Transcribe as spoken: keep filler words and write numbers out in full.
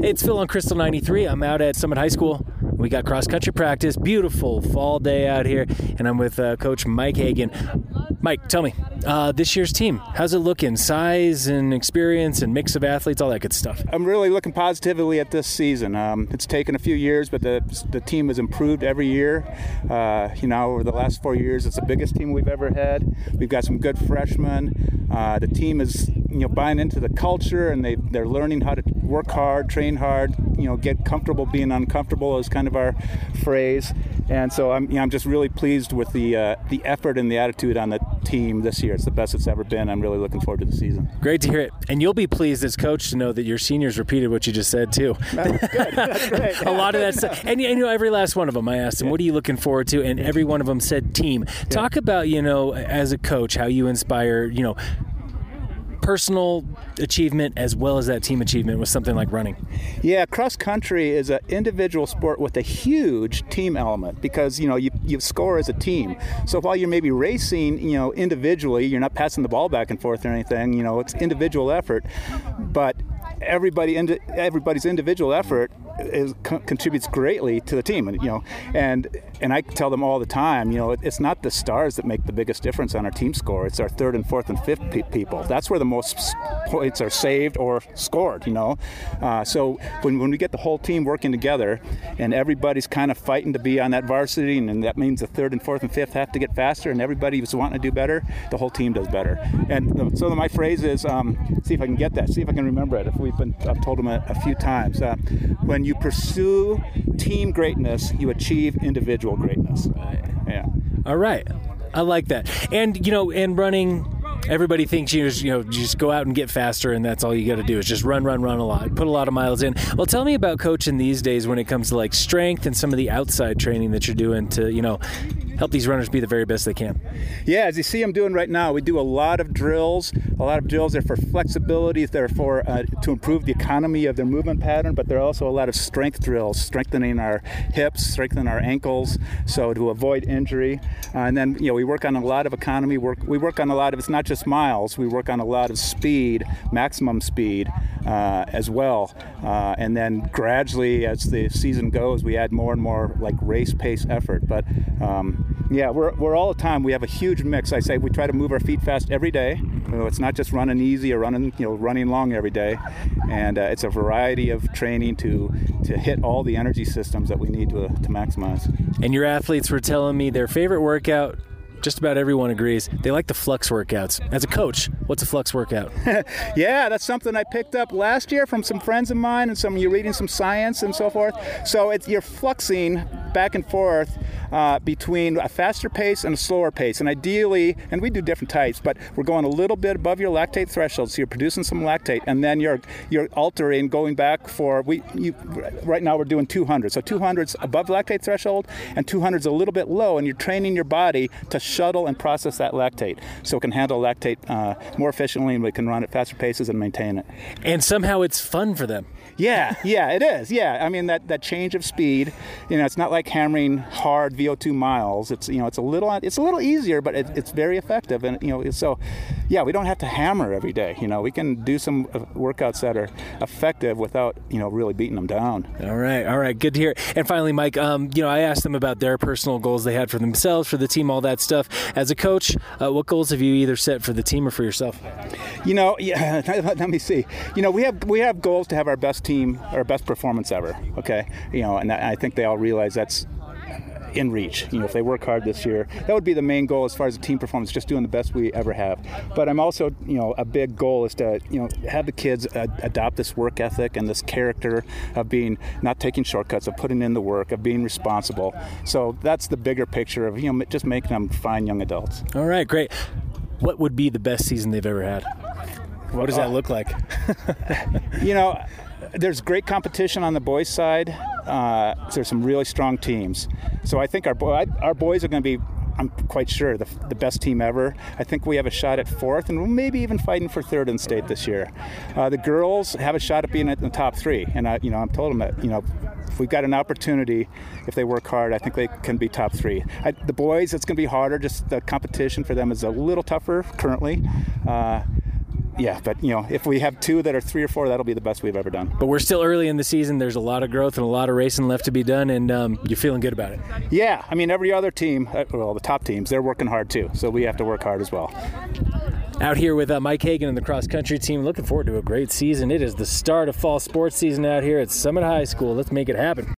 It's Phil on Crystal ninety-three. I'm out at Summit High School. We got cross-country practice. Beautiful fall day out here. And I'm with uh, Coach Mike Hagan. Mike, tell me, uh, this year's team, how's it looking? Size and experience and mix of athletes, all that good stuff. I'm really looking positively at this season. Um, it's taken a few years, but the the team has improved every year. Uh, you know, over the last four years, it's the biggest team we've ever had. We've got some good freshmen. Uh, the team is, you know, buying into the culture, and they, they're learning how to work hard, train hard, you know, get comfortable being uncomfortable is kind of our phrase. And so I'm, you know, I'm just really pleased with the uh, the effort and the attitude on the team this year. It's the best it's ever been. I'm really looking forward to the season. Great to hear it. And you'll be pleased as coach to know that your seniors repeated what you just said, too. That's good. That's great. A lot of that stuff. And, and, you know, every last one of them, I asked them, yeah. What are you looking forward to? And every one of them said team. Yeah. Talk about, you know, as a coach, how you inspire, you know, personal achievement as well as that team achievement with something like running. Yeah, cross country is an individual sport with a huge team element because, you know, you, you score as a team. So while you're maybe racing, you know, individually, you're not passing the ball back and forth or anything, you know, it's individual effort, but everybody everybody's individual effort is, co- contributes greatly to the team, and you know, and and I tell them all the time, you know, it, it's not the stars that make the biggest difference on our team score. It's our third and fourth and fifth pe- people. That's where the most points are saved or scored. You know, uh, so when when we get the whole team working together, and everybody's kind of fighting to be on that varsity, and, and that means the third and fourth and fifth have to get faster, and everybody's wanting to do better, the whole team does better. And the, so my phrase is, um, see if I can get that, see if I can remember it. If we've been, I've told them a, a few times. Uh, when you pursue team greatness, you achieve individual greatness. Yeah. All right. I like that. And, you know, in running, everybody thinks you just, you know, just go out and get faster and that's all you got to do is just run, run, run a lot, put a lot of miles in. Well, tell me about coaching these days when it comes to like strength and some of the outside training that you're doing to, you know, help these runners be the very best they can. Yeah, as you see I'm doing right now, we do a lot of drills. A lot of drills are for flexibility, they're for uh, to improve the economy of their movement pattern, but there are also a lot of strength drills, strengthening our hips, strengthening our ankles, so to avoid injury. Uh, and then, you know, we work on a lot of economy. Work we work on a lot of, it's not just miles, we work on a lot of speed, maximum speed uh, as well. Uh, and then gradually, as the season goes, we add more and more like race pace effort. But um, yeah, we're we're all the time. We have a huge mix. I say we try to move our feet fast every day. You know, it's not just running easy or running, you know, running long every day. And uh, it's a variety of training to to hit all the energy systems that we need to to maximize. And your athletes were telling me their favorite workout, just about everyone agrees, they like the flux workouts. As a coach, what's a flux workout? Yeah, that's something I picked up last year from some friends of mine and some you're reading some science and so forth. So it's, you're fluxing back and forth uh, between a faster pace and a slower pace. And ideally, and we do different types, but we're going a little bit above your lactate threshold, so you're producing some lactate, and then you're you're altering, going back for, we you right now we're doing two hundred. So two hundred's above lactate threshold, and two hundred's a little bit low, and you're training your body to shuttle and process that lactate so it can handle lactate uh, more efficiently, and we can run at faster paces and maintain it. And somehow it's fun for them. Yeah, yeah, it is. Yeah, I mean that, that change of speed. You know, it's not like hammering hard V O two miles. It's you know, it's a little it's a little easier, but it, it's very effective. And you know, so yeah, we don't have to hammer every day. You know, we can do some workouts that are effective without you know really beating them down. All right, all right, good to hear. And finally, Mike, um, you know, I asked them about their personal goals they had for themselves, for the team, all that stuff. As a coach, uh, what goals have you either set for the team or for yourself? You know, yeah. Let me see. You know, we have we have goals to have our best team, our best performance ever. Okay, you know, and I think they all realize that's in reach. You know, if they work hard this year, that would be the main goal as far as the team performance, just doing the best we ever have. But I'm also, you know, a big goal is to, you know, have the kids uh, adopt this work ethic and this character of being, not taking shortcuts, of putting in the work, of being responsible. So that's the bigger picture of, you know, just making them fine young adults. All right, great. What would be the best season they've ever had? What does that look like? You know, there's great competition on the boys' side. Uh, there's some really strong teams. So I think our boy, our boys are going to be, I'm quite sure, the, the best team ever. I think we have a shot at fourth and maybe even fighting for third in state this year. Uh, the girls have a shot at being in the top three. And, I, you know, I've told them that, you know, if we've got an opportunity, if they work hard, I think they can be top three. I, the boys, it's going to be harder. Just the competition for them is a little tougher currently. Uh, yeah, but you know, if we have two that are three or four, that'll be the best we've ever done. But we're still early in the season. There's a lot of growth and a lot of racing left to be done, and um, you're feeling good about it. Yeah, I mean, every other team, well, the top teams, they're working hard too, so we have to work hard as well. Out here with uh, Mike Hagan and the cross-country team. Looking forward to a great season. It is the start of fall sports season out here at Summit High School. Let's make it happen.